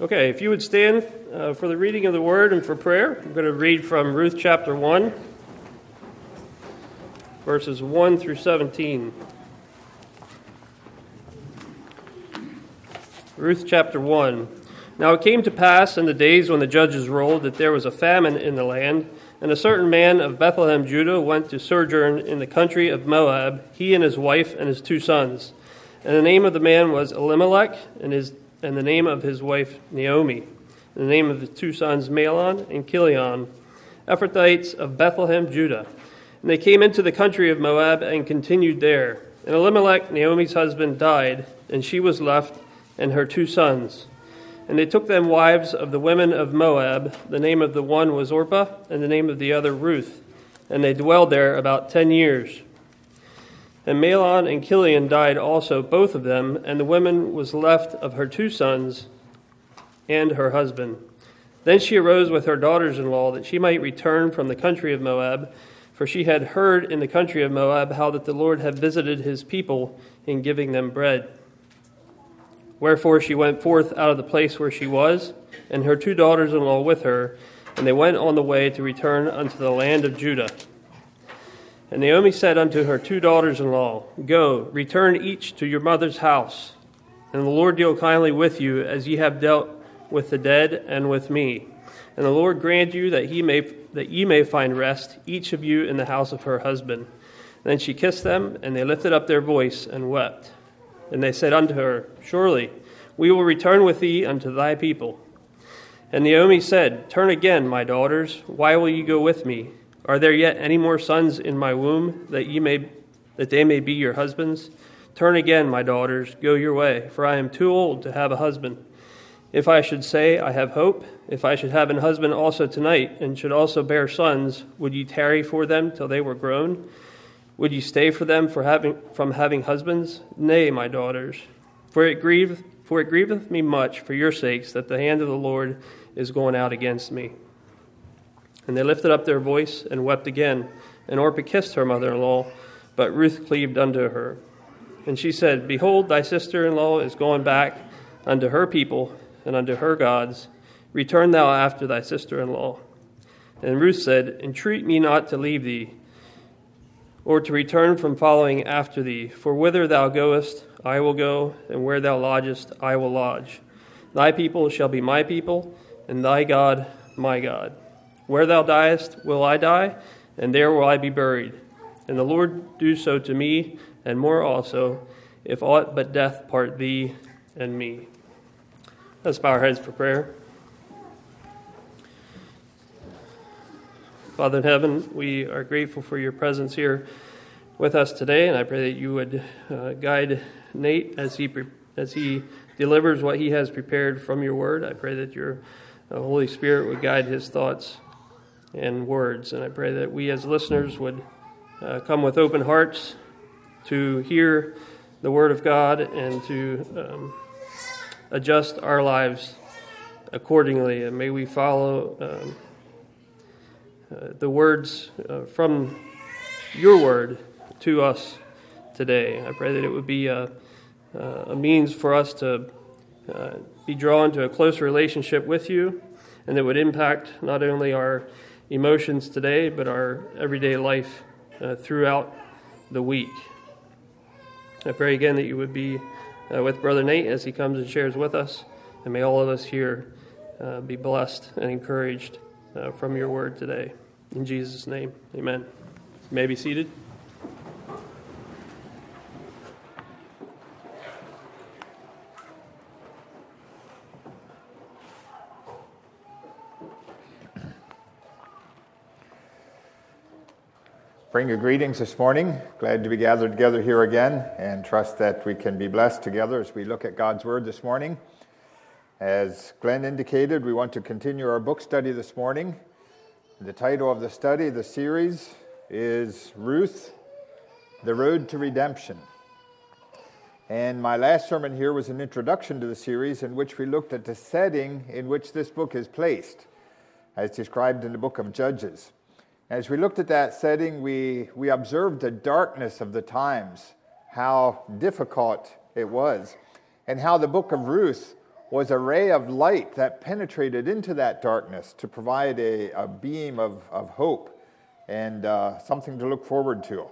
Okay, if you would stand for the reading of the Word and for prayer, I'm going to read from Ruth chapter 1, verses 1 through 17. Ruth chapter 1. Now it came to pass in the days when the judges ruled that there was a famine in the land, and a certain man of Bethlehem, Judah, went to sojourn in the country of Moab, he and his wife and his 2 sons. And the name of the man was Elimelech, and the name of his wife Naomi, and the name of his 2 sons Mahlon and Chilion, Ephrathites of Bethlehem, Judah. And they came into the country of Moab and continued there. And Elimelech, Naomi's husband, died, and she was left and her 2 sons. And they took them wives of the women of Moab. The name of the one was Orpah, and the name of the other Ruth. And they dwelled there about 10 years. And Mahlon and Chilion died also, both of them, and the woman was left of her 2 sons and her husband. Then she arose with her daughters-in-law that she might return from the country of Moab, for she had heard in the country of Moab how that the Lord had visited his people in giving them bread. Wherefore she went forth out of the place where she was, and her 2 daughters-in-law with her, and they went on the way to return unto the land of Judah. And Naomi said unto her 2 daughters-in-law, Go, return each to your mother's house, and the Lord deal kindly with you, as ye have dealt with the dead and with me. And the Lord grant you that ye may find rest, each of you in the house of her husband. Then she kissed them, and they lifted up their voice and wept. And they said unto her, Surely we will return with thee unto thy people. And Naomi said, Turn again, my daughters, why will ye go with me? Are there yet any more sons in my womb, that they may be your husbands? Turn again, my daughters, go your way, for I am too old to have a husband. If I should say, I have hope, if I should have an husband also tonight, and should also bear sons, would ye tarry for them till they were grown? Would ye stay for them from having husbands? Nay, my daughters, for it grieveth me much for your sakes that the hand of the Lord is going out against me. And they lifted up their voice and wept again. And Orpah kissed her mother-in-law, but Ruth cleaved unto her. And she said, Behold, thy sister-in-law is gone back unto her people and unto her gods. Return thou after thy sister-in-law. And Ruth said, Entreat me not to leave thee, or to return from following after thee. For whither thou goest, I will go, and where thou lodgest, I will lodge. Thy people shall be my people, and thy God my God. Where thou diest will I die, and there will I be buried. And the Lord do so to me, and more also, if aught but death part thee and me. Let's bow our heads for prayer. Father in heaven, we are grateful for your presence here with us today, and I pray that you would guide Nate as he delivers what he has prepared from your word. I pray that your Holy Spirit would guide his thoughts and words. And I pray that we as listeners would come with open hearts to hear the Word of God and to adjust our lives accordingly. And may we follow the words from your Word to us today. I pray that it would be a means for us to be drawn to a closer relationship with you, and that would impact not only our emotions today, but our everyday life throughout the week. I pray again that you would be with Brother Nate as he comes and shares with us, and may all of us here be blessed and encouraged from your word today. In Jesus' name, amen. You may be seated. Bring your greetings this morning. Glad to be gathered together here again, and trust that we can be blessed together as we look at God's Word this morning. As Glenn indicated, we want to continue our book study this morning. The title of the study, the series, is Ruth, The Road to Redemption. And my last sermon here was an introduction to the series in which we looked at the setting in which this book is placed, as described in the book of Judges. As we looked at that setting, we observed the darkness of the times, how difficult it was, and how the book of Ruth was a ray of light that penetrated into that darkness to provide a beam of hope and something to look forward to.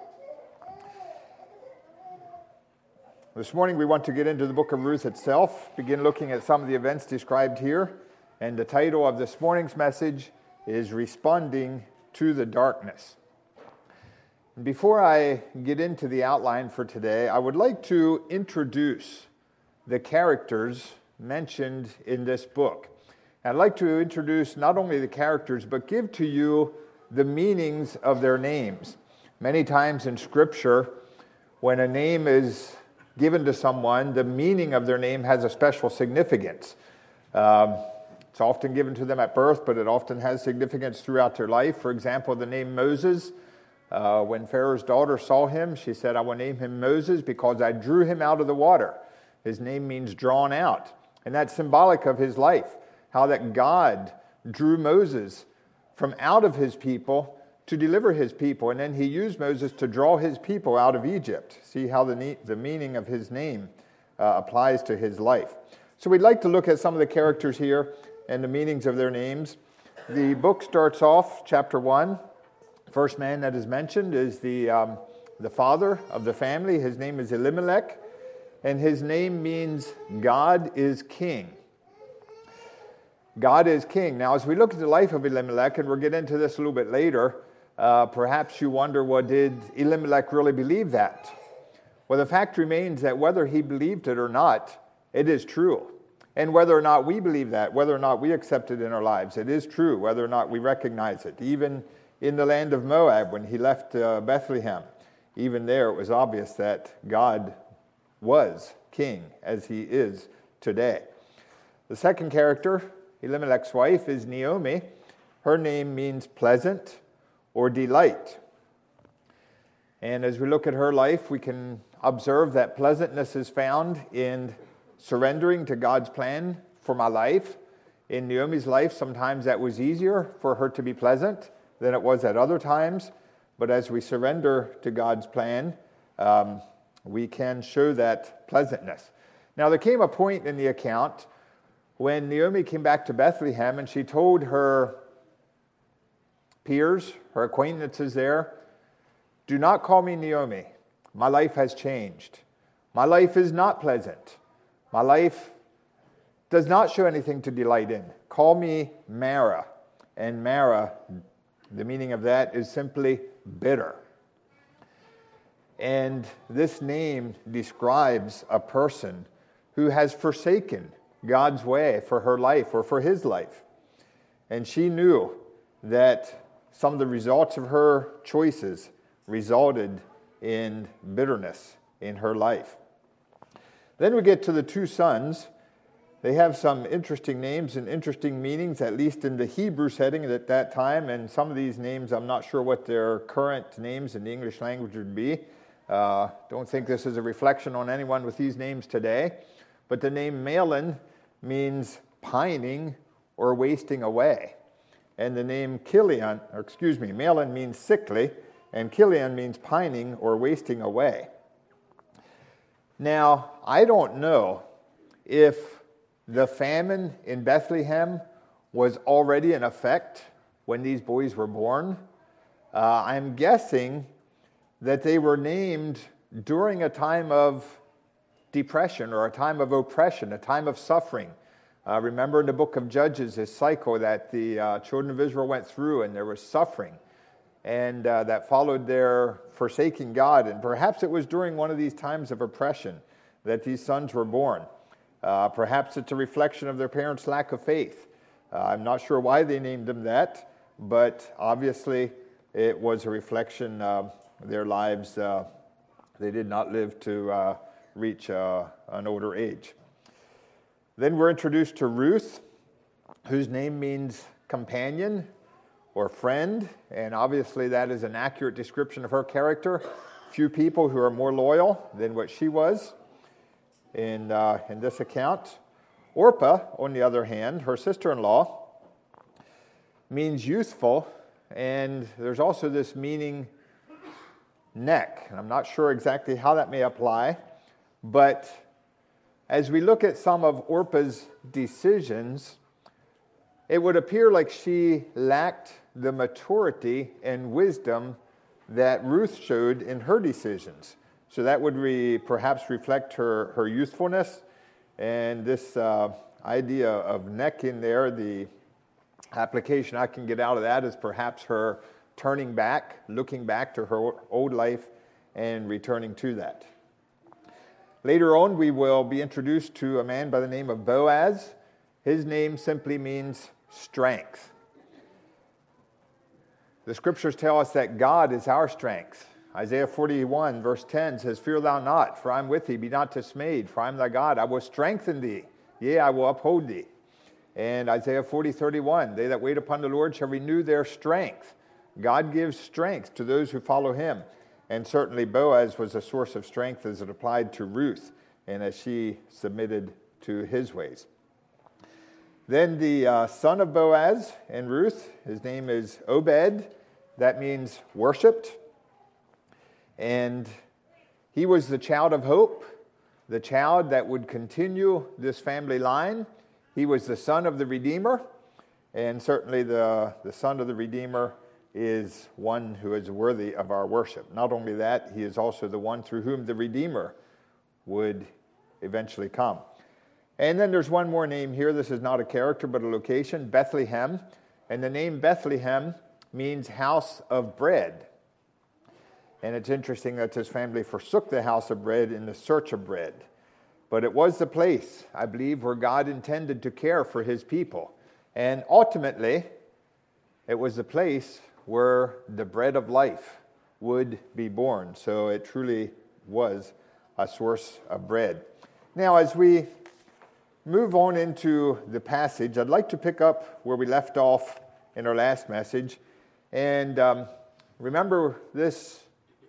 This morning we want to get into the book of Ruth itself, begin looking at some of the events described here, and the title of this morning's message is Responding to the Darkness. Before I get into the outline for today, I would like to introduce the characters mentioned in this book. I'd like to introduce not only the characters, but give to you the meanings of their names. Many times in Scripture, when a name is given to someone, the meaning of their name has a special significance. It's often given to them at birth, but it often has significance throughout their life. For example, the name Moses, when Pharaoh's daughter saw him, she said, "I will name him Moses because I drew him out of the water." His name means drawn out. And that's symbolic of his life, how that God drew Moses from out of his people to deliver his people. And then he used Moses to draw his people out of Egypt. See how the meaning of his name applies to his life. So we'd like to look at some of the characters here and the meanings of their names. The book starts off, chapter 1. The first man that is mentioned is the father of the family. His name is Elimelech. And his name means God is king. God is king. Now, as we look at the life of Elimelech, and we'll get into this a little bit later, perhaps you wonder, well, did Elimelech really believe that? Well, the fact remains that whether he believed it or not, it is true. And whether or not we believe that, whether or not we accept it in our lives, it is true, whether or not we recognize it. Even in the land of Moab, when he left Bethlehem, even there it was obvious that God was king, as he is today. The second character, Elimelech's wife, is Naomi. Her name means pleasant or delight. And as we look at her life, we can observe that pleasantness is found in surrendering to God's plan for my life. In Naomi's life, sometimes that was easier for her to be pleasant than it was at other times. But as we surrender to God's plan, we can show that pleasantness. Now, there came a point in the account when Naomi came back to Bethlehem and she told her peers, her acquaintances there, "Do not call me Naomi. My life has changed. My life is not pleasant. My life does not show anything to delight in. Call me Mara." And Mara, the meaning of that is simply bitter. And this name describes a person who has forsaken God's way for her life or for his life. And she knew that some of the results of her choices resulted in bitterness in her life. Then we get to the two sons. They have some interesting names and interesting meanings, at least in the Hebrew setting at that time. And some of these names, I'm not sure what their current names in the English language would be. Don't think this is a reflection on anyone with these names today. But the name Mahlon means pining or wasting away. And the name Mahlon means sickly, and Chilion means pining or wasting away. Now, I don't know if the famine in Bethlehem was already in effect when these boys were born. I'm guessing that they were named during a time of depression or a time of oppression, a time of suffering. Remember in the book of Judges, this cycle that the children of Israel went through, and there was suffering, and that followed their forsaking God. And perhaps it was during one of these times of oppression that these sons were born. Perhaps it's a reflection of their parents' lack of faith. I'm not sure why they named them that, but obviously it was a reflection of their lives. They did not live to reach an older age. Then we're introduced to Ruth, whose name means companion or friend, and obviously that is an accurate description of her character. Few people who are more loyal than what she was in this account. Orpah, on the other hand, her sister-in-law, means youthful, and there's also this meaning neck. And I'm not sure exactly how that may apply, but as we look at some of Orpah's decisions, it would appear like she lacked the maturity and wisdom that Ruth showed in her decisions. So that would perhaps reflect her youthfulness, and this idea of neck in there, the application I can get out of that is perhaps her turning back, looking back to her old life and returning to that. Later on, we will be introduced to a man by the name of Boaz. His name simply means strength. The scriptures tell us that God is our strength. Isaiah 41 verse 10 says, "Fear thou not, for I am with thee. Be not dismayed, for I am thy God. I will strengthen thee. Yea, I will uphold thee." And Isaiah 40:31, "They that wait upon the Lord shall renew their strength." God gives strength to those who follow him. And certainly Boaz was a source of strength as it applied to Ruth and as she submitted to his ways. Then the son of Boaz and Ruth, his name is Obed. That means worshipped. And he was the child of hope, the child that would continue this family line. He was the son of the Redeemer, and certainly the son of the Redeemer is one who is worthy of our worship. Not only that, he is also the one through whom the Redeemer would eventually come. And then there's one more name here. This is not a character, but a location, Bethlehem. And the name Bethlehem means house of bread. And it's interesting that this family forsook the house of bread in the search of bread. But it was the place, I believe, where God intended to care for his people. And ultimately, it was the place where the bread of life would be born. So it truly was a source of bread. Now, as we move on into the passage, I'd like to pick up where we left off in our last message. And remember, this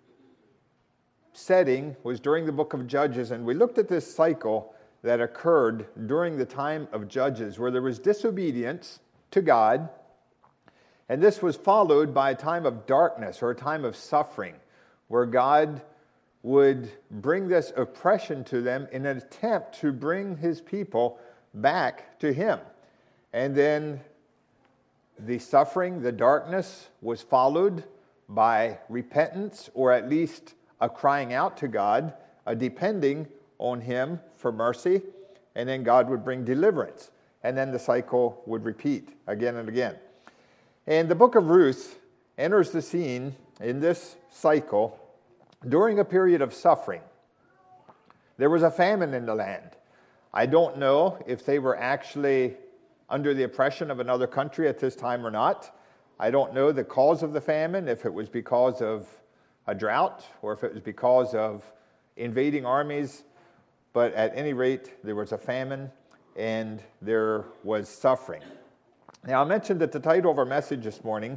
setting was during the book of Judges, and we looked at this cycle that occurred during the time of Judges, where there was disobedience to God, and this was followed by a time of darkness or a time of suffering, where God would bring this oppression to them in an attempt to bring his people back to him. And then the suffering, the darkness, was followed by repentance, or at least a crying out to God, a depending on him for mercy, and then God would bring deliverance. And then the cycle would repeat again and again. And the book of Ruth enters the scene in this cycle during a period of suffering. There was a famine in the land. I don't know if they were actually under the oppression of another country at this time or not. I don't know the cause of the famine, if it was because of a drought or if it was because of invading armies. But at any rate, there was a famine and there was suffering. Now, I mentioned that the title of our message this morning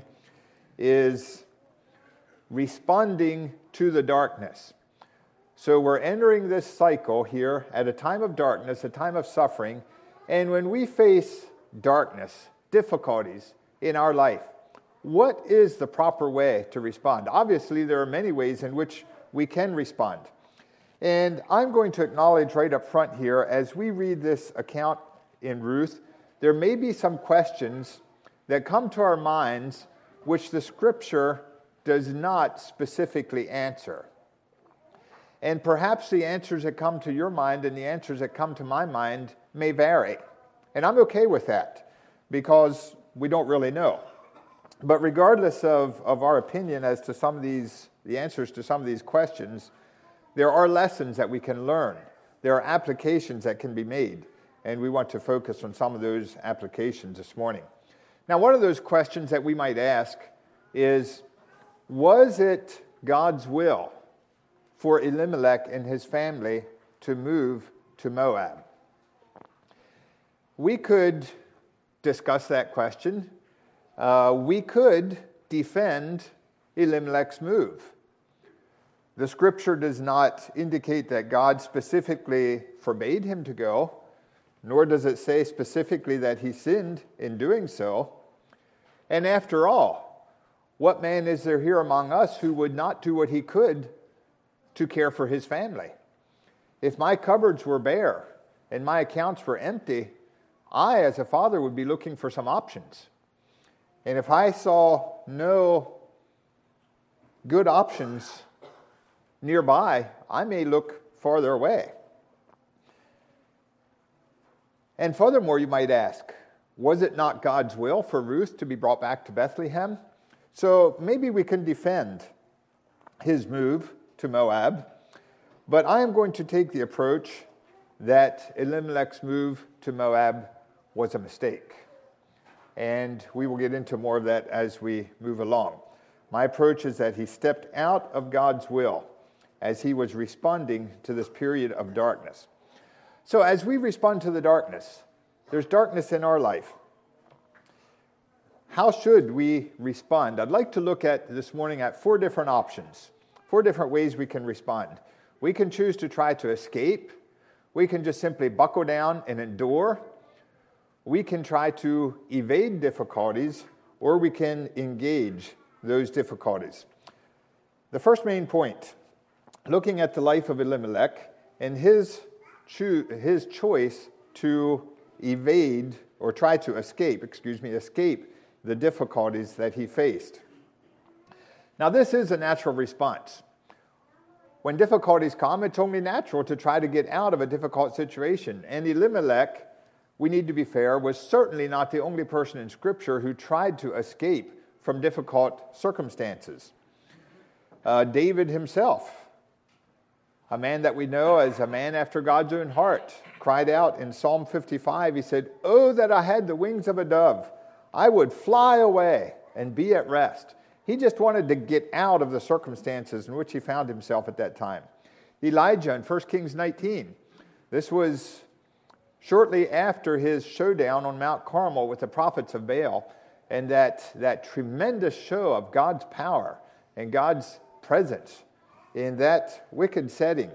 is Responding to the Darkness. So we're entering this cycle here at a time of darkness, a time of suffering, and when we face darkness, difficulties in our life, what is the proper way to respond? Obviously, there are many ways in which we can respond. And I'm going to acknowledge right up front here, as we read this account in Ruth, there may be some questions that come to our minds which the Scripture does not specifically answer. And perhaps the answers that come to your mind and the answers that come to my mind may vary. And I'm okay with that, because we don't really know. But regardless of our opinion as to some of the answers to some of these questions, there are lessons that we can learn. There are applications that can be made, and we want to focus on some of those applications this morning. Now, one of those questions that we might ask is, was it God's will for Elimelech and his family to move to Moab? We could discuss that question. We could defend Elimelech's move. The Scripture does not indicate that God specifically forbade him to go, nor does it say specifically that he sinned in doing so. And after all, what man is there here among us who would not do what he could to care for his family? If my cupboards were bare and my accounts were empty, I, as a father, would be looking for some options. And if I saw no good options nearby, I may look farther away. And furthermore, you might ask, was it not God's will for Ruth to be brought back to Bethlehem? So maybe we can defend his move to Moab, but I am going to take the approach that Elimelech's move to Moab was a mistake. And we will get into more of that as we move along. My approach is that he stepped out of God's will as he was responding to this period of darkness. So as we respond to the darkness, there's darkness in our life. How should we respond? I'd like to look at this morning at 4 different options, 4 different ways we can respond. We can choose to try to escape. We can just simply buckle down and endure. We can try to evade difficulties, or we can engage those difficulties. The first main point, looking at the life of Elimelech and his choice to evade or try to escape the difficulties that he faced. Now, this is a natural response. When difficulties come, it's only natural to try to get out of a difficult situation. And Elimelech, we need to be fair, was certainly not the only person in Scripture who tried to escape from difficult circumstances. David himself, a man that we know as a man after God's own heart, cried out in Psalm 55, he said, "Oh, that I had the wings of a dove, I would fly away and be at rest." He just wanted to get out of the circumstances in which he found himself at that time. Elijah in 1 Kings 19, this was shortly after his showdown on Mount Carmel with the prophets of Baal, and that tremendous show of God's power and God's presence in that wicked setting.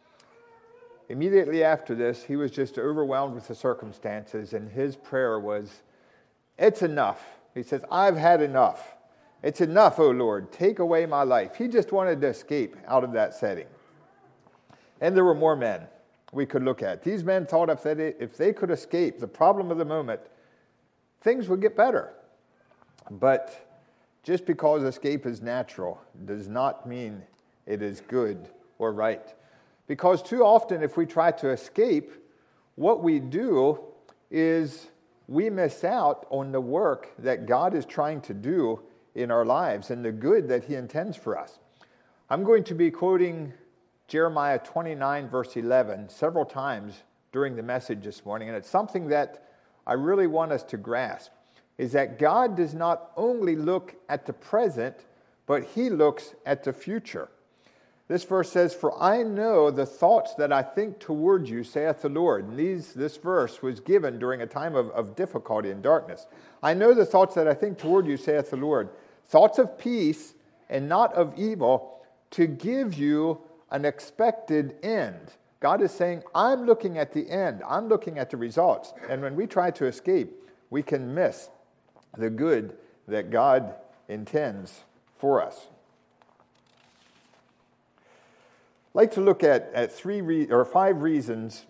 Immediately after this, he was just overwhelmed with the circumstances, and his prayer was, "It's enough." He says, "I've had enough. It's enough, O Lord, take away my life." He just wanted to escape out of that setting. And there were more men we could look at. These men thought if they could escape the problem of the moment, things would get better. But just because escape is natural does not mean it is good or right. Because too often if we try to escape, what we do is we miss out on the work that God is trying to do in our lives and the good that he intends for us. I'm going to be quoting Jeremiah 29, verse 11, several times during the message this morning, and it's something that I really want us to grasp, is that God does not only look at the present, but he looks at the future. This verse says, "For I know the thoughts that I think toward you, saith the Lord." And this verse was given during a time of difficulty and darkness. "I know the thoughts that I think toward you, saith the Lord, thoughts of peace and not of evil, to give you an expected end." God is saying, I'm looking at the end. I'm looking at the results. And when we try to escape, we can miss the good that God intends for us. I'd like to look at 5 reasons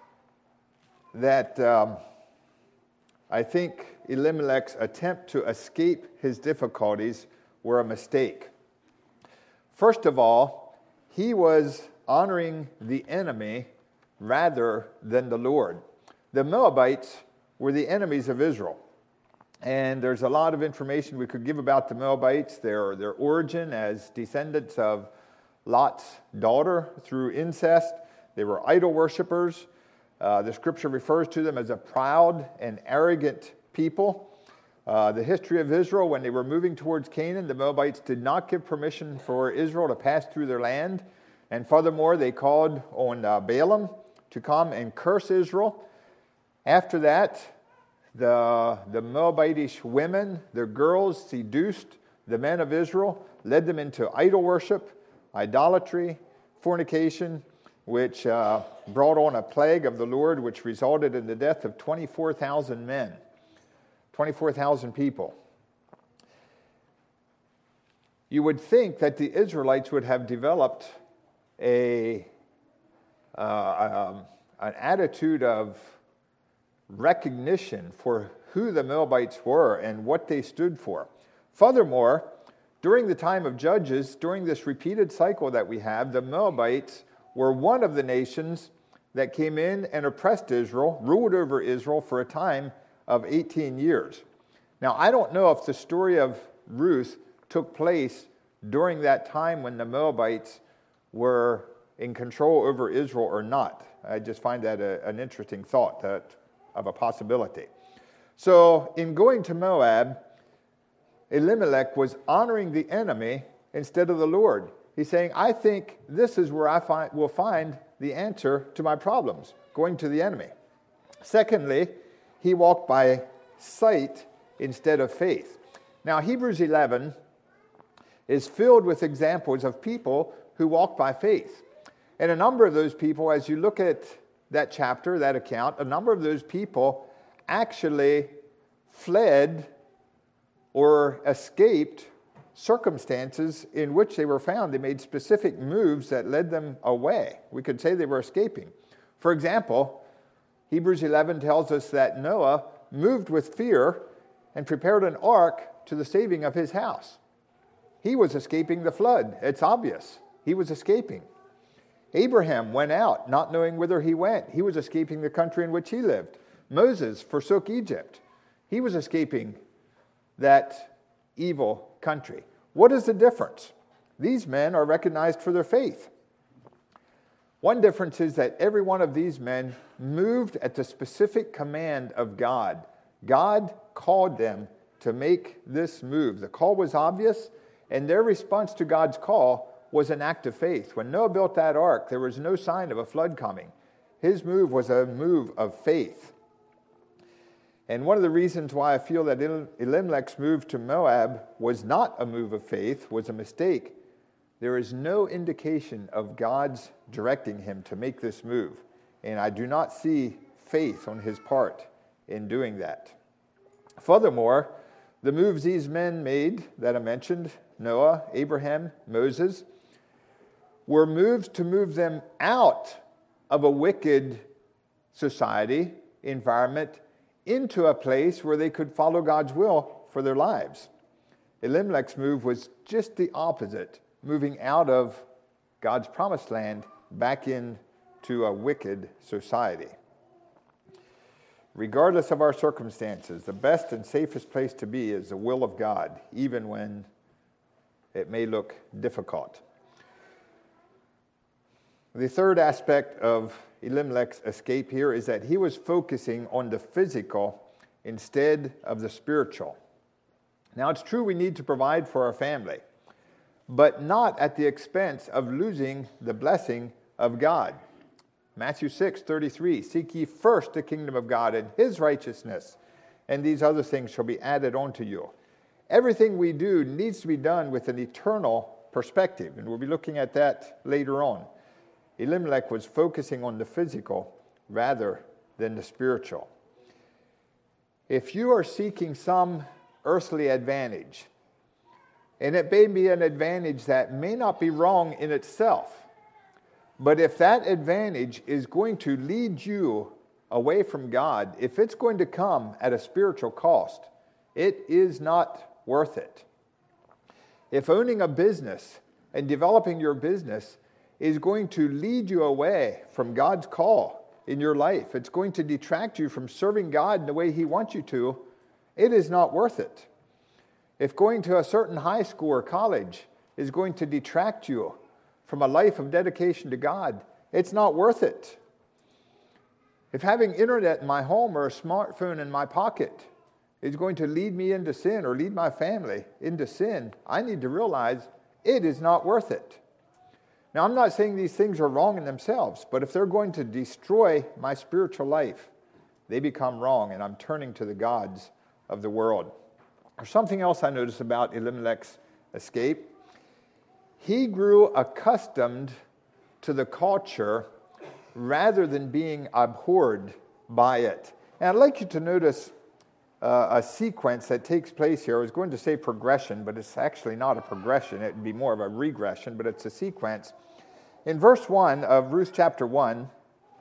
that I think Elimelech's attempt to escape his difficulties were a mistake. First of all, he was honoring the enemy rather than the Lord. The Moabites were the enemies of Israel. And there's a lot of information we could give about the Moabites, their origin as descendants of Lot's daughter through incest. They were idol worshipers. The scripture refers to them as a proud and arrogant people. The history of Israel, when they were moving towards Canaan, the Moabites did not give permission for Israel to pass through their land. And furthermore, they called on Balaam to come and curse Israel. After that, the Moabitish women, their girls, seduced the men of Israel, led them into idol worship, idolatry, fornication, which brought on a plague of the Lord, which resulted in the death of 24,000 men, 24,000 people. You would think that the Israelites would have developed a an attitude of recognition for who the Moabites were and what they stood for. Furthermore, during the time of Judges, during this repeated cycle that we have, the Moabites were one of the nations that came in and oppressed Israel, ruled over Israel for a time of 18 years. Now, I don't know if the story of Ruth took place during that time when the Moabites were in control over Israel or not. I just find that an interesting thought of a possibility. So, in going to Moab, Elimelech was honoring the enemy instead of the Lord. He's saying, I think this is where I will find the answer to my problems, going to the enemy. Secondly, he walked by sight instead of faith. Now, Hebrews 11 is filled with examples of people who walk by faith. And a number of those people, as you look at that chapter, that account, a number of those people actually fled or escaped circumstances in which they were found. They made specific moves that led them away. We could say they were escaping. For example, Hebrews 11 tells us that Noah moved with fear and prepared an ark to the saving of his house. He was escaping the flood. It's obvious. He was escaping. Abraham went out, not knowing whither he went. He was escaping the country in which he lived. Moses forsook Egypt. He was escaping that evil country. What is the difference? These men are recognized for their faith. One difference is that every one of these men moved at the specific command of God. God called them to make this move. The call was obvious, and their response to God's call was an act of faith. When Noah built that ark, there was no sign of a flood coming. His move was a move of faith. And one of the reasons why I feel that Elimelech's move to Moab was not a move of faith, was a mistake, there is no indication of God's directing him to make this move. And I do not see faith on his part in doing that. Furthermore, the moves these men made that I mentioned, Noah, Abraham, Moses, were moves to move them out of a wicked society, environment, into a place where they could follow God's will for their lives. Elimelech's move was just the opposite, moving out of God's promised land back into a wicked society. Regardless of our circumstances, the best and safest place to be is the will of God, even when it may look difficult. The third aspect of Elimelech's escape here is that he was focusing on the physical instead of the spiritual. Now, it's true we need to provide for our family, but not at the expense of losing the blessing of God. Matthew 6:33, seek ye first the kingdom of God and his righteousness, and these other things shall be added unto you. Everything we do needs to be done with an eternal perspective, and we'll be looking at that later on. Elimelech was focusing on the physical rather than the spiritual. If you are seeking some earthly advantage, and it may be an advantage that may not be wrong in itself, but if that advantage is going to lead you away from God, if it's going to come at a spiritual cost, it is not worth it. If owning a business and developing your business is going to lead you away from God's call in your life, it's going to detract you from serving God in the way he wants you to, it is not worth it. If going to a certain high school or college is going to detract you from a life of dedication to God, it's not worth it. If having internet in my home or a smartphone in my pocket is going to lead me into sin or lead my family into sin, I need to realize it is not worth it. Now, I'm not saying these things are wrong in themselves, but if they're going to destroy my spiritual life, they become wrong, and I'm turning to the gods of the world. There's something else I noticed about Elimelech's escape. He grew accustomed to the culture rather than being abhorred by it. And I'd like you to notice a sequence that takes place here. I was going to say progression, but it's actually not a progression. It would be more of a regression, but it's a sequence. In verse 1 of Ruth chapter 1,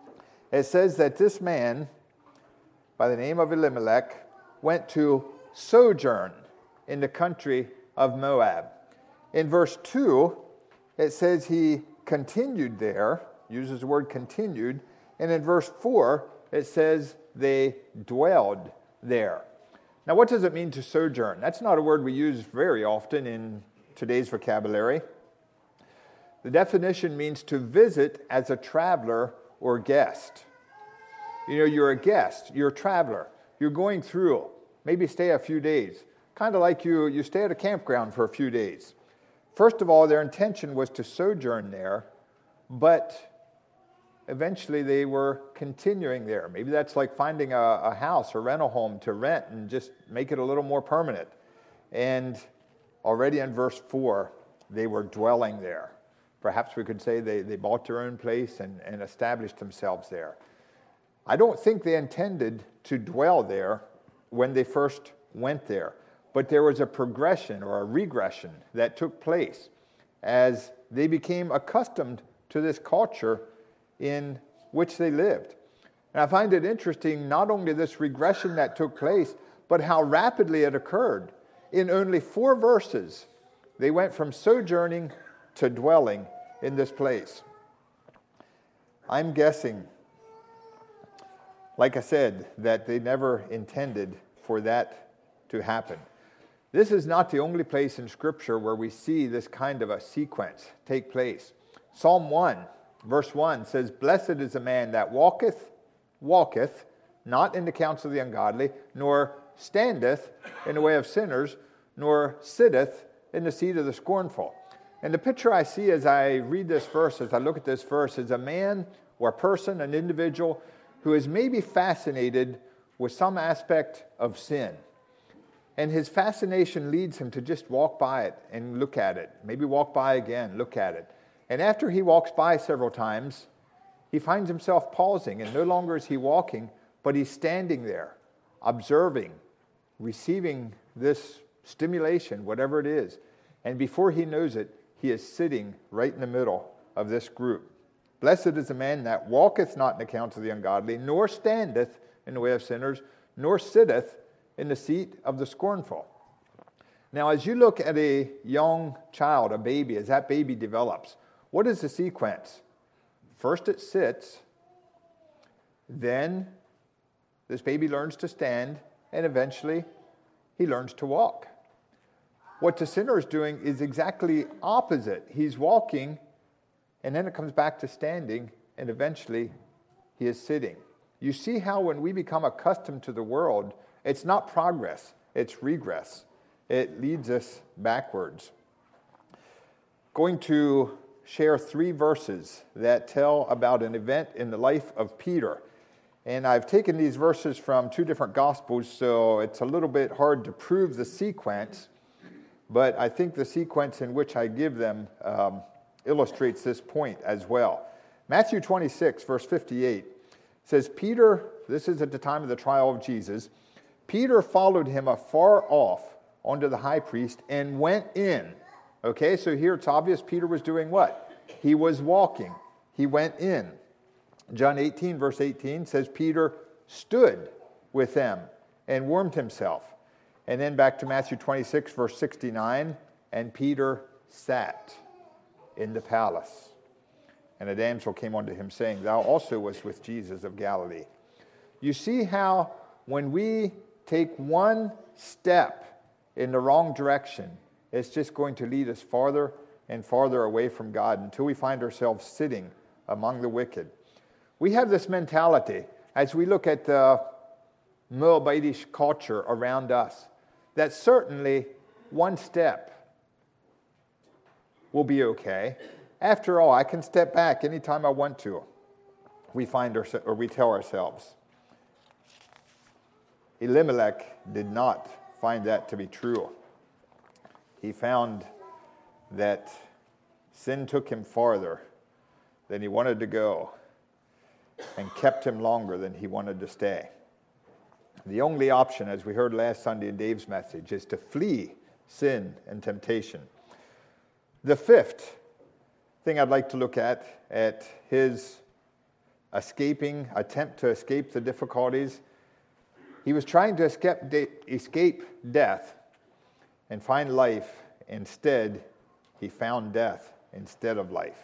it says that this man, by the name of Elimelech, went to sojourn in the country of Moab. In verse 2, it says he continued there, uses the word continued, and in verse 4, it says they dwelled there. Now, what does it mean to sojourn? That's not a word we use very often in today's vocabulary. The definition means to visit as a traveler or guest. You know, you're a guest, you're a traveler, you're going through, maybe stay a few days, kind of like you stay at a campground for a few days. First of all, their intention was to sojourn there, but eventually they were continuing there. Maybe that's like finding a house or rental home to rent and just make it a little more permanent. And already in verse 4, they were dwelling there. Perhaps we could say they bought their own place and established themselves there. I don't think they intended to dwell there when they first went there, but there was a progression or a regression that took place as they became accustomed to this culture in which they lived. And I find it interesting, not only this regression that took place, but how rapidly it occurred. In only 4 verses, they went from sojourning to dwelling in this place. I'm guessing, like I said, that they never intended for that to happen. This is not the only place in Scripture where we see this kind of a sequence take place. Psalm 1, verse 1 says, "Blessed is the man that walketh not in the counsel of the ungodly, nor standeth in the way of sinners, nor sitteth in the seat of the scornful." And the picture I see as I read this verse, as I look at this verse, is a man or a person, an individual, who is maybe fascinated with some aspect of sin. And his fascination leads him to just walk by it and look at it. Maybe walk by again, look at it. And after he walks by several times, he finds himself pausing, and no longer is he walking, but he's standing there, observing, receiving this stimulation, whatever it is. And before he knows it, he is sitting right in the middle of this group. Blessed is the man that walketh not in the counsel of the ungodly, nor standeth in the way of sinners, nor sitteth in the seat of the scornful. Now, as you look at a young child, a baby, as that baby develops, what is the sequence? First it sits, then this baby learns to stand, and eventually he learns to walk. What the sinner is doing is exactly opposite. He's walking, and then it comes back to standing, and eventually he is sitting. You see how when we become accustomed to the world, it's not progress, it's regress. It leads us backwards. Going to share 3 verses that tell about an event in the life of Peter. And I've taken these verses from 2 different Gospels, so it's a little bit hard to prove the sequence, but I think the sequence in which I give them illustrates this point as well. Matthew 26, verse 58 says, Peter, this is at the time of the trial of Jesus, Peter followed him afar off unto the high priest and went in. Okay, so here it's obvious Peter was doing what? He was walking. He went in. John 18, verse 18 says, Peter stood with them and warmed himself. And then back to Matthew 26, verse 69, and Peter sat in the palace. And a damsel came unto him, saying, Thou also wast with Jesus of Galilee. You see how when we take one step in the wrong direction, it's just going to lead us farther and farther away from God until we find ourselves sitting among the wicked. We have this mentality as we look at the Moabitish culture around us, that certainly one step will be okay. After all, I can step back anytime I want to. We tell ourselves. Elimelech did not find that to be true. He found that sin took him farther than he wanted to go and kept him longer than he wanted to stay. The only option, as we heard last Sunday in Dave's message, is to flee sin and temptation. The 5th thing I'd like to look at his attempt to escape the difficulties. He was trying to escape death and find life. Instead, he found death instead of life.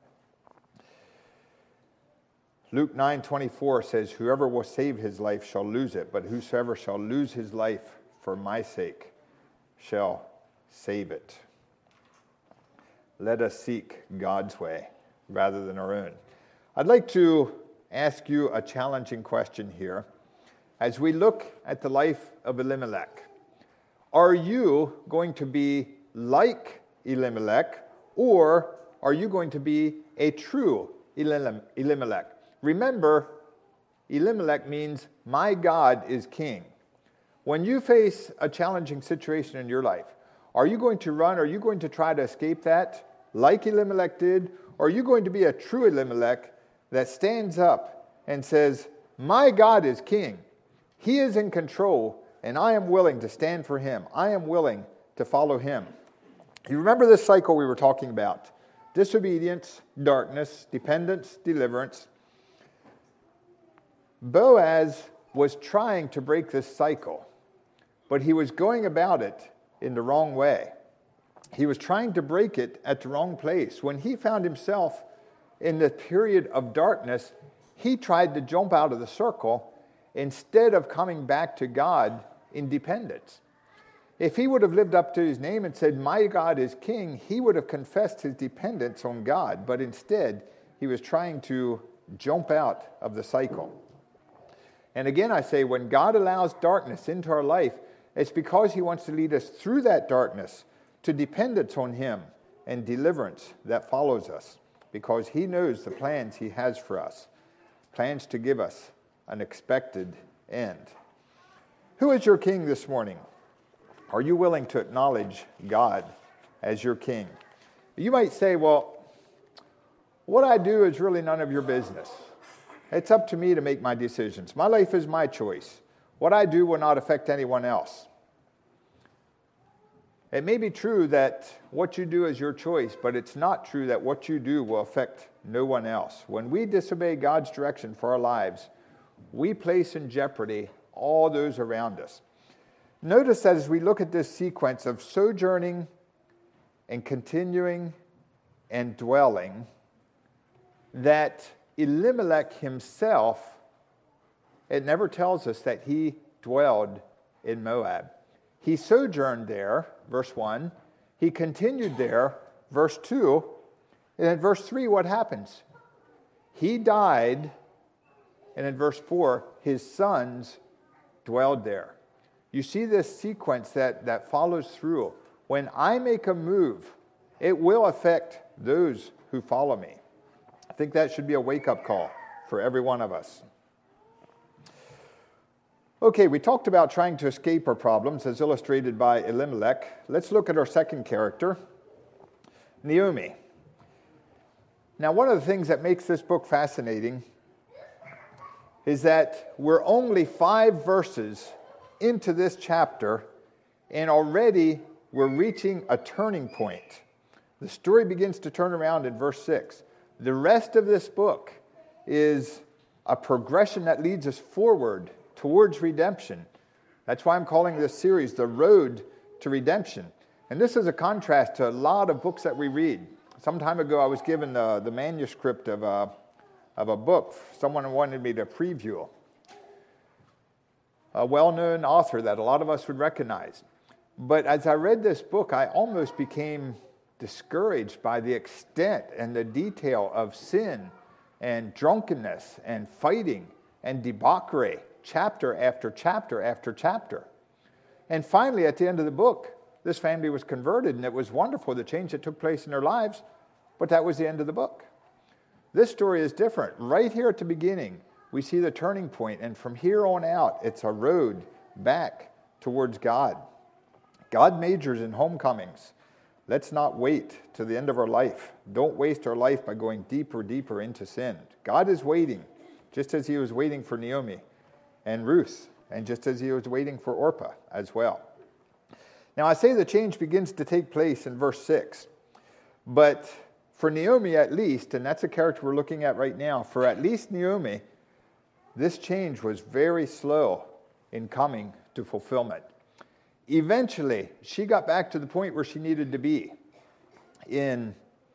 Luke 9:24 says, "Whoever will save his life shall lose it, but whosoever shall lose his life for my sake shall save it." Let us seek God's way rather than our own. I'd like to ask you a challenging question here. As we look at the life of Elimelech, are you going to be like Elimelech, or are you going to be a true Elimelech? Remember, Elimelech means, my God is king. When you face a challenging situation in your life, are you going to run? Are you going to try to escape that like Elimelech did? Or are you going to be a true Elimelech that stands up and says, my God is king. He is in control, and I am willing to stand for him. I am willing to follow him. You remember this cycle we were talking about? Disobedience, darkness, dependence, deliverance. Boaz was trying to break this cycle, but he was going about it in the wrong way. He was trying to break it at the wrong place. When he found himself in the period of darkness, he tried to jump out of the circle instead of coming back to God in dependence. If he would have lived up to his name and said, my God is king, he would have confessed his dependence on God, but instead he was trying to jump out of the cycle. And again, I say, when God allows darkness into our life, it's because he wants to lead us through that darkness to dependence on him and deliverance that follows us, because he knows the plans he has for us, plans to give us an expected end. Who is your king this morning? Are you willing to acknowledge God as your king? You might say, well, what I do is really none of your business. It's up to me to make my decisions. My life is my choice. What I do will not affect anyone else. It may be true that what you do is your choice, but it's not true that what you do will affect no one else. When we disobey God's direction for our lives, we place in jeopardy all those around us. Notice that as we look at this sequence of sojourning and continuing and dwelling, that Elimelech himself, it never tells us that he dwelled in Moab. He sojourned there, verse 1. He continued there, verse 2. And in verse 3, what happens? He died, and in verse 4, his sons dwelled there. You see this sequence that follows through. When I make a move, it will affect those who follow me. I think that should be a wake-up call for every one of us. Okay, we talked about trying to escape our problems as illustrated by Elimelech. Let's look at our second character, Naomi. Now, one of the things that makes this book fascinating is that we're only 5 verses into this chapter, and already we're reaching a turning point. The story begins to turn around in verse 6. The rest of this book is a progression that leads us forward towards redemption. That's why I'm calling this series The Road to Redemption. And this is a contrast to a lot of books that we read. Some time ago, I was given the manuscript of a book. Someone wanted me to preview. A well-known author that a lot of us would recognize. But as I read this book, I almost became discouraged by the extent and the detail of sin and drunkenness and fighting and debauchery, chapter after chapter after chapter. And finally, at the end of the book, this family was converted, and it was wonderful, the change that took place in their lives, but that was the end of the book. This story is different. Right here at the beginning, we see the turning point, and from here on out, it's a road back towards God. God majors in homecomings. Let's not wait to the end of our life. Don't waste our life by going deeper into sin. God is waiting, just as he was waiting for Naomi and Ruth, and just as he was waiting for Orpah as well. Now, I say the change begins to take place in verse 6, but For Naomi at least, and that's a character we're looking at right now, for at least Naomi, this change was very slow in coming to fulfillment. Eventually, she got back to the point where she needed to be in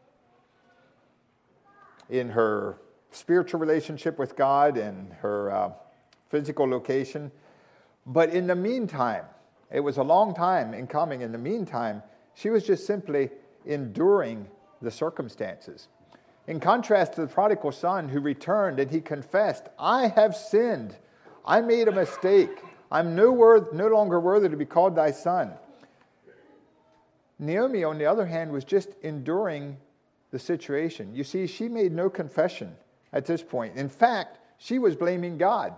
her spiritual relationship with God and her physical location. But in the meantime, it was a long time in coming. In the meantime, she was just simply enduring the circumstances. In contrast to the prodigal son who returned and he confessed, I have sinned. I made a mistake. I'm no longer worthy to be called thy son. Naomi, on the other hand, was just enduring the situation. You see, she made no confession at this point. In fact, she was blaming God.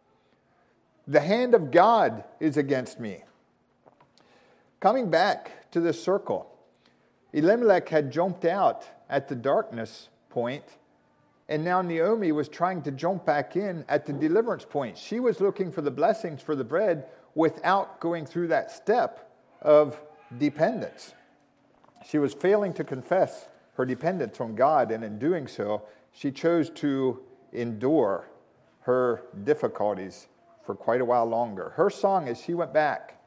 The hand of God is against me. Coming back to this circle, Elimelech had jumped out at the darkness point, and now Naomi was trying to jump back in at the deliverance point. She was looking for the blessings for the bread without going through that step of dependence. She was failing to confess her dependence on God, and in doing so, she chose to endure her difficulties for quite a while longer. Her song as she went back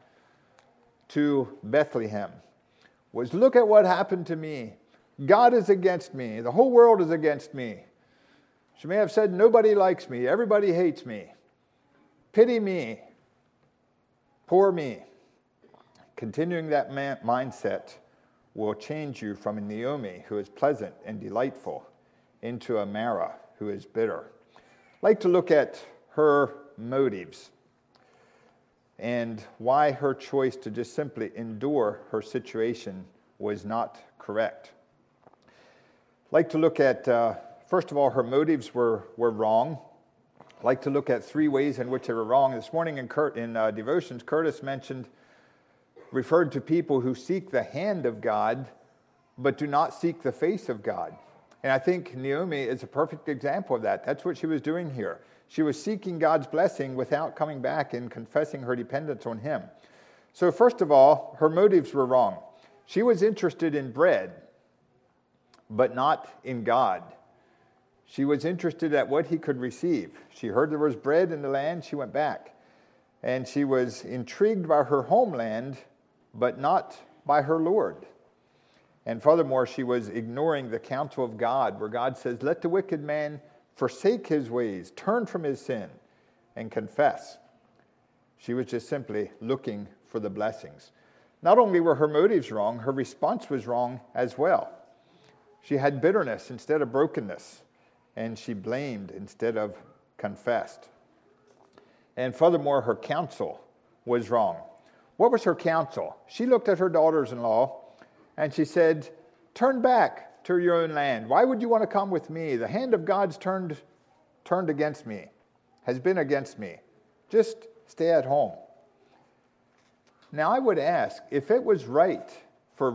to Bethlehem was, look at what happened to me. God is against me. The whole world is against me. She may have said, nobody likes me. Everybody hates me. Pity me. Poor me. Continuing that mindset will change you from a Naomi who is pleasant and delightful into a Mara who is bitter. I'd like to look at her motives and why her choice to just simply endure her situation was not correct. I'd like to look at, first of all, her motives were wrong. I'd like to look at three ways in which they were wrong. This morning in devotions, Curtis referred to people who seek the hand of God but do not seek the face of God. And I think Naomi is a perfect example of that. That's what she was doing here. She was seeking God's blessing without coming back and confessing her dependence on him. So first of all, her motives were wrong. She was interested in bread, but not in God. She was interested at what he could receive. She heard there was bread in the land, she went back. And she was intrigued by her homeland, but not by her Lord. And furthermore, she was ignoring the counsel of God, where God says, let the wicked man forsake his ways, turn from his sin, and confess. She was just simply looking for the blessings. Not only were her motives wrong, her response was wrong as well. She had bitterness instead of brokenness, and she blamed instead of confessed. And furthermore, her counsel was wrong. What was her counsel? She looked at her daughters-in-law, and she said, turn back to your own land. Why would you want to come with me? The hand of God's turned against me, has been against me. Just stay at home. Now I would ask, if it was right for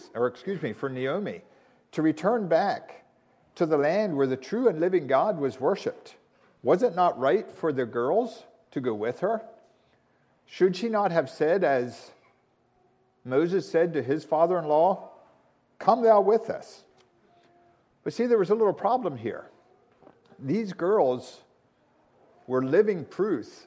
Naomi to return back to the land where the true and living God was worshipped, was it not right for the girls to go with her? Should she not have said, as Moses said to his father-in-law, come thou with us? But see, there was a little problem here. These girls were living proof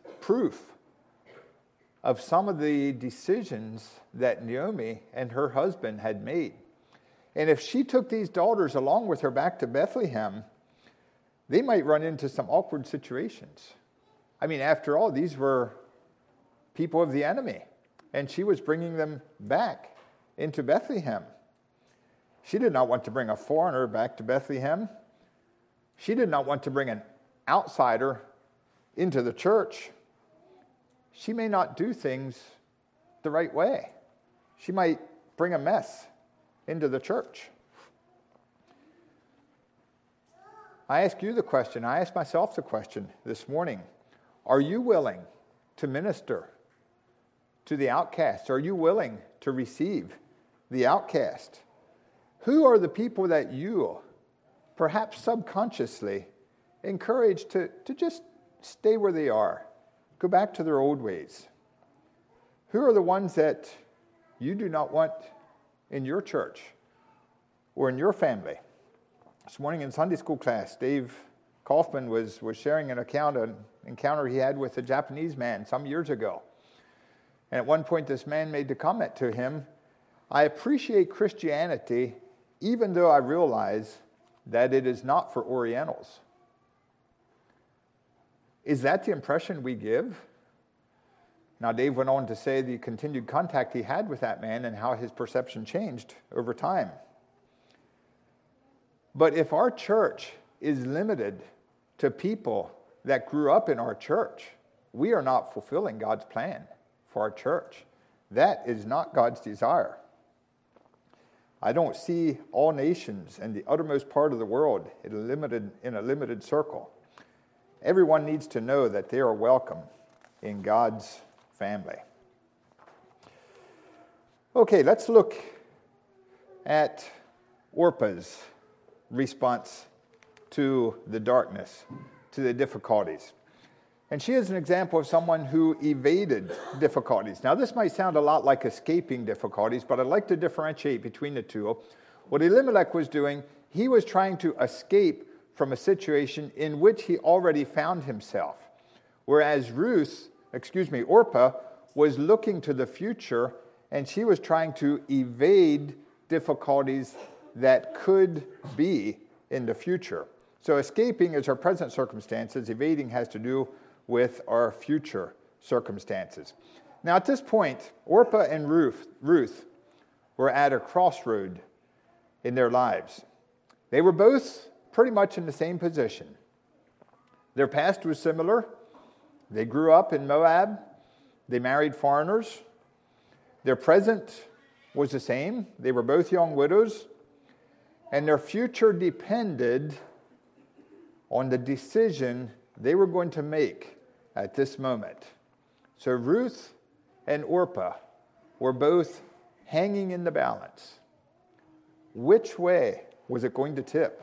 of some of the decisions that Naomi and her husband had made. And if she took these daughters along with her back to Bethlehem, they might run into some awkward situations. I mean, after all, these were people of the enemy, and she was bringing them back into Bethlehem. She did not want to bring a foreigner back to Bethlehem. She did not want to bring an outsider into the church. She may not do things the right way. She might bring a mess into the church. I ask you the question, I ask myself the question this morning. Are you willing to minister to the outcast? Are you willing to receive the outcast? Who are the people that you, perhaps subconsciously, encourage to just stay where they are, go back to their old ways? Who are the ones that you do not want in your church or in your family? This morning in Sunday school class, Dave Kaufman was sharing an encounter he had with a Japanese man some years ago. And at one point, this man made the comment to him, "I appreciate Christianity, even though I realize that it is not for Orientals." Is that the impression we give? Now, Dave went on to say the continued contact he had with that man and how his perception changed over time. But if our church is limited to people that grew up in our church, we are not fulfilling God's plan for our church. That is not God's desire. I don't see all nations and the uttermost part of the world in a limited circle. Everyone needs to know that they are welcome in God's family. Okay, let's look at Orpah's response to the darkness, to the difficulties. And she is an example of someone who evaded difficulties. Now, this might sound a lot like escaping difficulties, but I'd like to differentiate between the two. What Elimelech was doing, he was trying to escape from a situation in which he already found himself. Whereas Orpah was looking to the future, and she was trying to evade difficulties that could be in the future. So escaping is our present circumstances. Evading has to do with our future circumstances. Now, at this point, Orpah and Ruth were at a crossroad in their lives. They were both pretty much in the same position. Their past was similar. They grew up in Moab. They married foreigners. Their present was the same. They were both young widows. And their future depended on the decision they were going to make at this moment. So Ruth and Orpah were both hanging in the balance. Which way was it going to tip?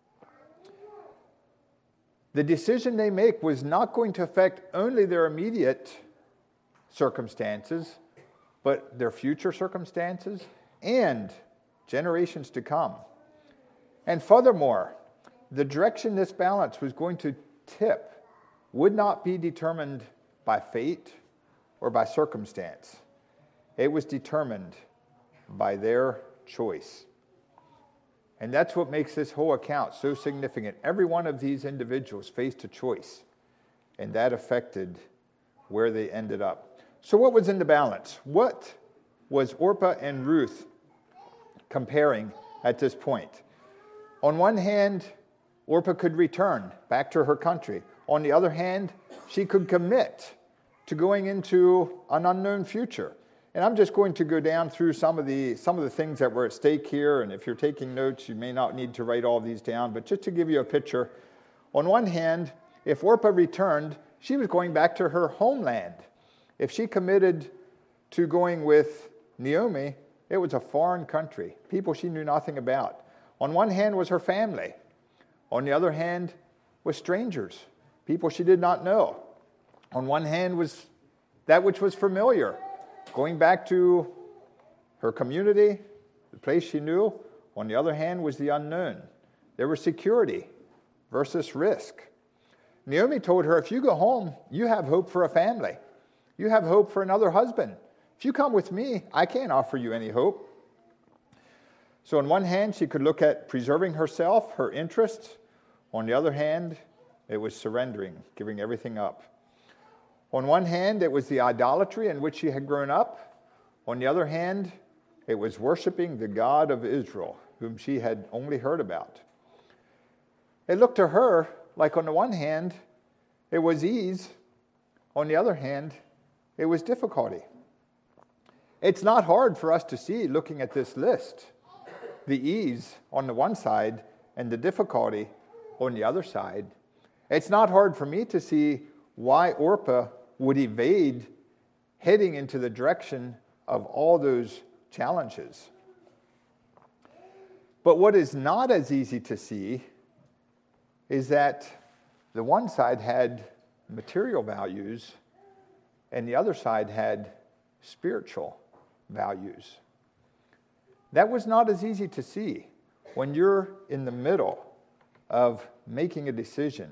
The decision they make was not going to affect only their immediate circumstances, but their future circumstances and generations to come. And furthermore, the direction this balance was going to tip would not be determined by fate or by circumstance. It was determined by their choice. And that's what makes this whole account so significant. Every one of these individuals faced a choice, and that affected where they ended up. So what was in the balance? What was Orpah and Ruth comparing at this point? On one hand, Orpah could return back to her country. On the other hand, she could commit to going into an unknown future. And I'm just going to go down through some of the things that were at stake here. And if you're taking notes, you may not need to write all these down. But just to give you a picture, on one hand, if Orpah returned, she was going back to her homeland. If she committed to going with Naomi, it was a foreign country, people she knew nothing about. On one hand was her family. On the other hand was strangers, people she did not know. On one hand was that which was familiar, going back to her community, the place she knew. On the other hand was the unknown. There was security versus risk. Naomi told her, if you go home, you have hope for a family. You have hope for another husband. If you come with me, I can't offer you any hope. So on one hand, she could look at preserving herself, her interests. On the other hand, it was surrendering, giving everything up. On one hand, it was the idolatry in which she had grown up. On the other hand, it was worshiping the God of Israel, whom she had only heard about. It looked to her like on the one hand, it was ease. On the other hand, it was difficulty. It's not hard for us to see, looking at this list, the ease on the one side and the difficulty on the other side. It's not hard for me to see why Orpah would evade heading into the direction of all those challenges. But what is not as easy to see is that the one side had material values and the other side had spiritual values. That was not as easy to see when you're in the middle of making a decision.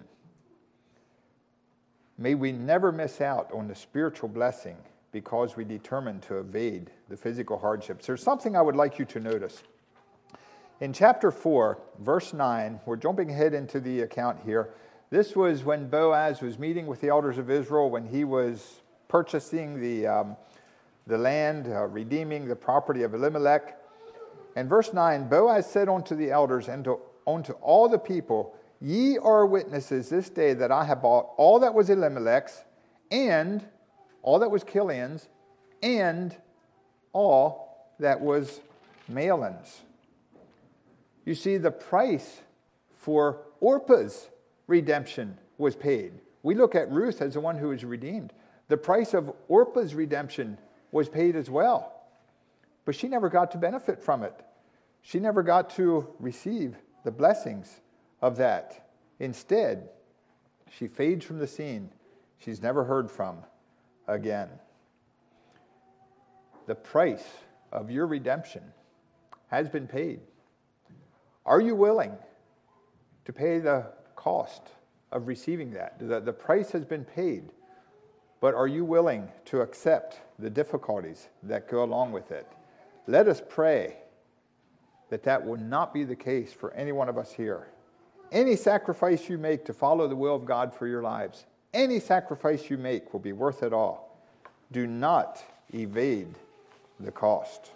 May we never miss out on the spiritual blessing because we determine to evade the physical hardships. There's something I would like you to notice. In chapter 4, verse 9, we're jumping ahead into the account here. This was when Boaz was meeting with the elders of Israel, when he was purchasing the land, redeeming the property of Elimelech. And verse 9, Boaz said unto the elders and unto all the people, Ye are witnesses this day that I have bought all that was Elimelech's, and all that was Kilion's, and all that was Mahlon's. You see, the price for Orpah's redemption was paid. We look at Ruth as the one who was redeemed. The price of Orpah's redemption was paid as well. But she never got to benefit from it. She never got to receive the blessings of that. Instead, she fades from the scene. She's never heard from again. The price of your redemption has been paid. Are you willing to pay the cost of receiving that? The price has been paid, but are you willing to accept the difficulties that go along with it? Let us pray that that will not be the case for any one of us here. Any sacrifice you make to follow the will of God for your lives, any sacrifice you make will be worth it all. Do not evade the cost.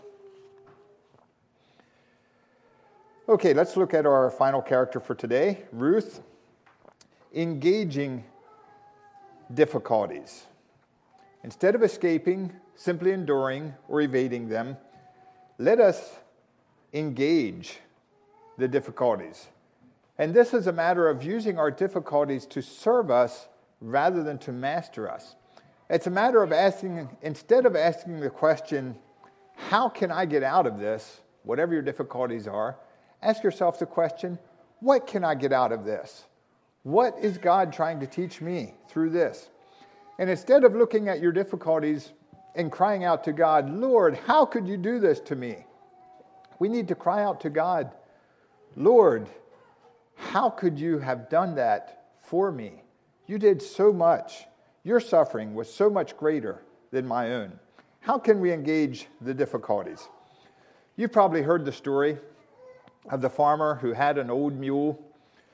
Okay, let's look at our final character for today, Ruth. Engaging difficulties. Instead of escaping, simply enduring, or evading them, let us engage the difficulties. And this is a matter of using our difficulties to serve us rather than to master us. It's a matter of asking, instead of asking the question, how can I get out of this, whatever your difficulties are, ask yourself the question, what can I get out of this? What is God trying to teach me through this? And instead of looking at your difficulties and crying out to God, Lord, how could you do this to me? We need to cry out to God, Lord, how could you have done that for me? You did so much. Your suffering was so much greater than my own. How can we engage the difficulties? You've probably heard the story of the farmer who had an old mule.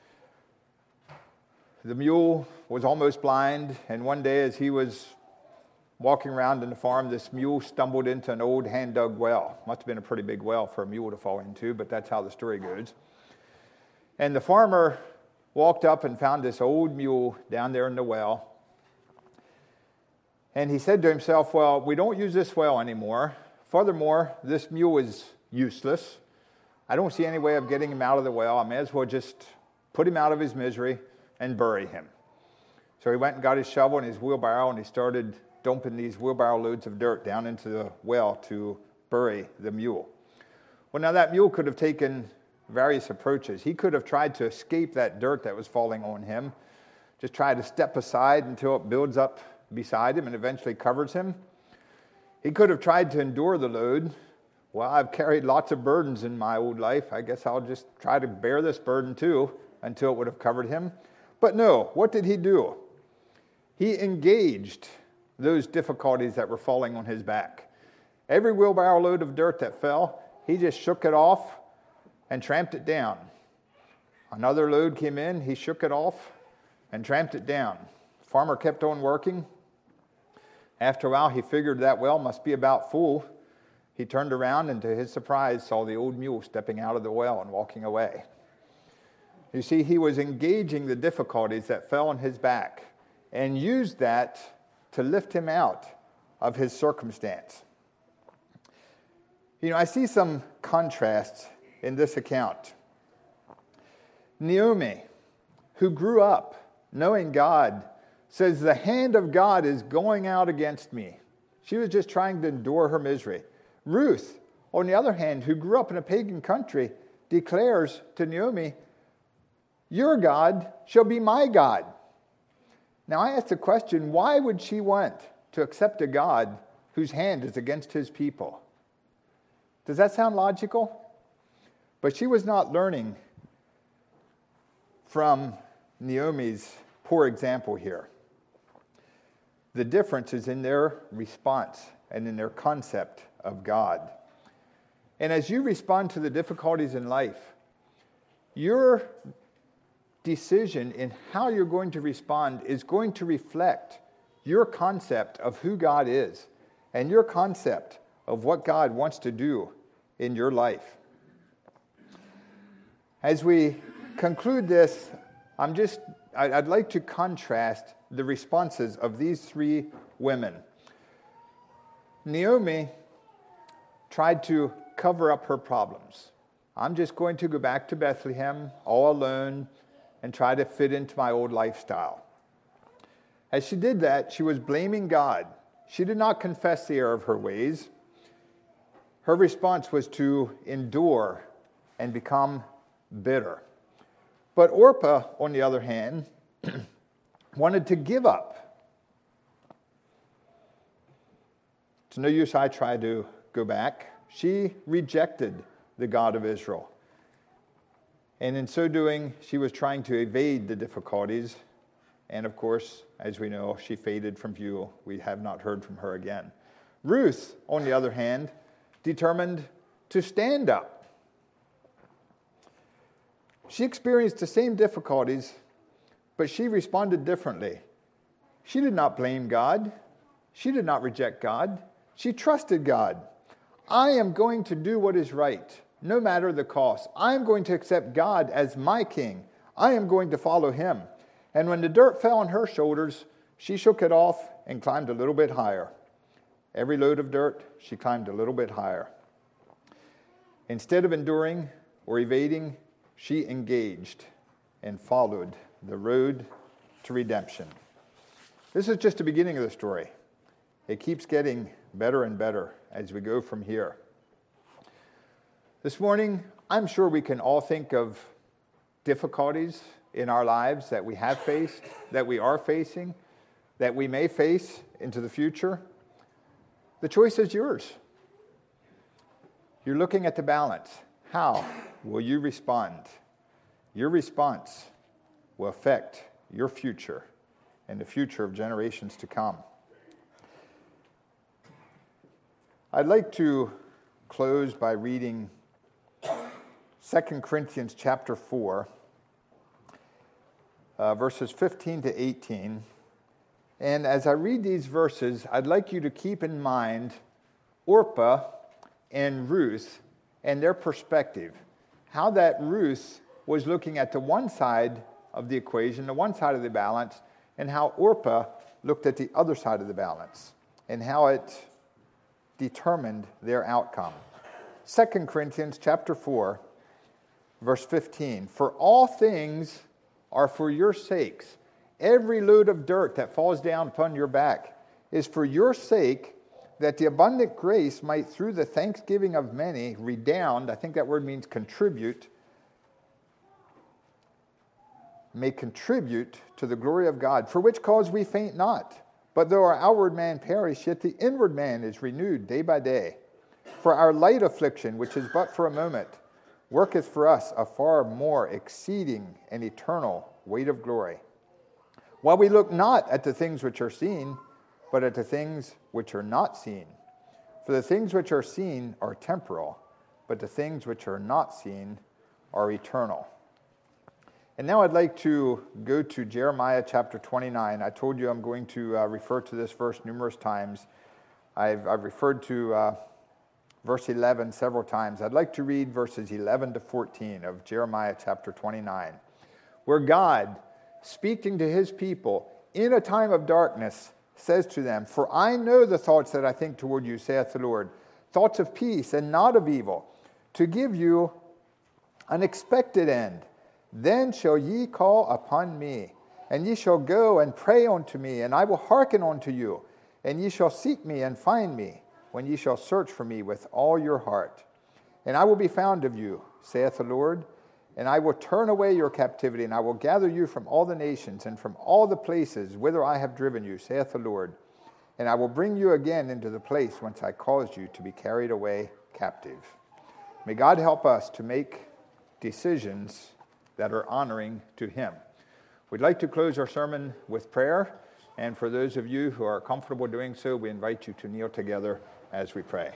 The mule was almost blind, and one day as he was walking around in the farm, this mule stumbled into an old hand-dug well. Must have been a pretty big well for a mule to fall into, but that's how the story goes. And the farmer walked up and found this old mule down there in the well. And he said to himself, well, we don't use this well anymore. Furthermore, this mule is useless. I don't see any way of getting him out of the well. I may as well just put him out of his misery and bury him. So he went and got his shovel and his wheelbarrow, and he started dumping these wheelbarrow loads of dirt down into the well to bury the mule. Well, now that mule could have taken various approaches. He could have tried to escape that dirt that was falling on him, just try to step aside until it builds up beside him and eventually covers him. He could have tried to endure the load. Well, I've carried lots of burdens in my old life. I guess I'll just try to bear this burden too until it would have covered him. But no, what did he do? He engaged those difficulties that were falling on his back. Every wheelbarrow load of dirt that fell, he just shook it off and tramped it down. Another load came in, he shook it off and tramped it down. Farmer kept on working. After a while, he figured that well must be about full. He turned around and to his surprise saw the old mule stepping out of the well and walking away. You see, he was engaging the difficulties that fell on his back and used that to lift him out of his circumstance. You know, I see some contrasts in this account. Naomi, who grew up knowing God, says, the hand of God is going out against me. She was just trying to endure her misery. Ruth, on the other hand, who grew up in a pagan country, declares to Naomi, your God shall be my God. Now I ask the question, why would she want to accept a God whose hand is against his people? Does that sound logical? But she was not learning from Naomi's poor example here. The difference is in their response and in their concept of God. And as you respond to the difficulties in life, your decision in how you're going to respond is going to reflect your concept of who God is and your concept of what God wants to do in your life. As we conclude this, I'd like to contrast the responses of these three women. Naomi tried to cover up her problems. I'm just going to go back to Bethlehem all alone and try to fit into my old lifestyle. As she did that, she was blaming God. She did not confess the error of her ways. Her response was to endure and become bitter. But Orpah, on the other hand, wanted to give up. It's no use I try to go back. She rejected the God of Israel. And in so doing, she was trying to evade the difficulties. And of course, as we know, she faded from view. We have not heard from her again. Ruth, on the other hand, determined to stand up. She experienced the same difficulties, but she responded differently. She did not blame God. She did not reject God. She trusted God. I am going to do what is right, no matter the cost. I am going to accept God as my king. I am going to follow him. And when the dirt fell on her shoulders, she shook it off and climbed a little bit higher. Every load of dirt, she climbed a little bit higher. Instead of enduring or evading, she engaged and followed the road to redemption. This is just the beginning of the story. It keeps getting better and better as we go from here. This morning, I'm sure we can all think of difficulties in our lives that we have faced, that we are facing, that we may face into the future. The choice is yours. You're looking at the balance. How will you respond? Your response will affect your future and the future of generations to come. I'd like to close by reading 2 Corinthians chapter 4, verses 15 to 18. And as I read these verses, I'd like you to keep in mind Orpah and Ruth and their perspective. How that Ruth was looking at the one side of the equation, the one side of the balance, and how Orpah looked at the other side of the balance, and how it determined their outcome. 2 Corinthians chapter 4, verse 15. For all things are for your sakes. Every load of dirt that falls down upon your back is for your sake, that the abundant grace might, through the thanksgiving of many, redound. I think that word means contribute. May contribute to the glory of God, for which cause we faint not. But though our outward man perish, yet the inward man is renewed day by day. For our light affliction, which is but for a moment, worketh for us a far more exceeding and eternal weight of glory. While we look not at the things which are seen, but at the things which are not seen. For the things which are seen are temporal, but the things which are not seen are eternal. And now I'd like to go to Jeremiah chapter 29. I told you I'm going to refer to this verse numerous times. I've referred to verse 11 several times. I'd like to read verses 11 to 14 of Jeremiah chapter 29, where God, speaking to his people in a time of darkness, says to them, For I know the thoughts that I think toward you, saith the Lord, thoughts of peace and not of evil, to give you an expected end. Then shall ye call upon me, and ye shall go and pray unto me, and I will hearken unto you. And ye shall seek me and find me, when ye shall search for me with all your heart. And I will be found of you, saith the Lord, and I will turn away your captivity, and I will gather you from all the nations, and from all the places whither I have driven you, saith the Lord. And I will bring you again into the place whence I caused you to be carried away captive. May God help us to make decisions that are honoring to Him. We'd like to close our sermon with prayer, and for those of you who are comfortable doing so, we invite you to kneel together as we pray.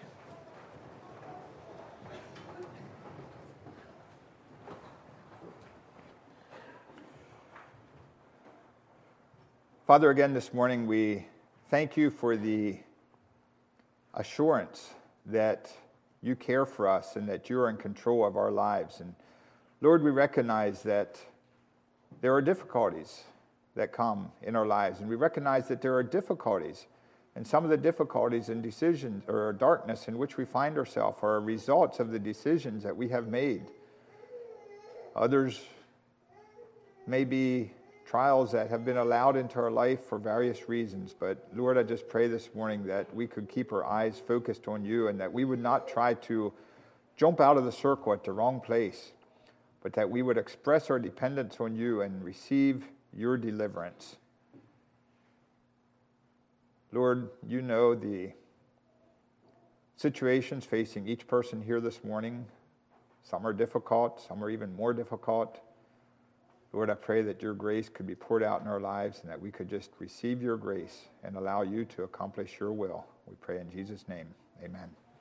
Father, again this morning we thank you for the assurance that you care for us and that you're in control of our lives. And Lord, we recognize that there are difficulties that come in our lives, and we recognize that there are difficulties, and some of the difficulties and decisions or darkness in which we find ourselves are results of the decisions that we have made. Others may be trials that have been allowed into our life for various reasons. But Lord, I just pray this morning that we could keep our eyes focused on you and that we would not try to jump out of the circle at the wrong place, but that we would express our dependence on you and receive your deliverance. Lord, you know the situations facing each person here this morning. Some are difficult, some are even more difficult. Lord, I pray that your grace could be poured out in our lives and that we could just receive your grace and allow you to accomplish your will. We pray in Jesus' name. Amen.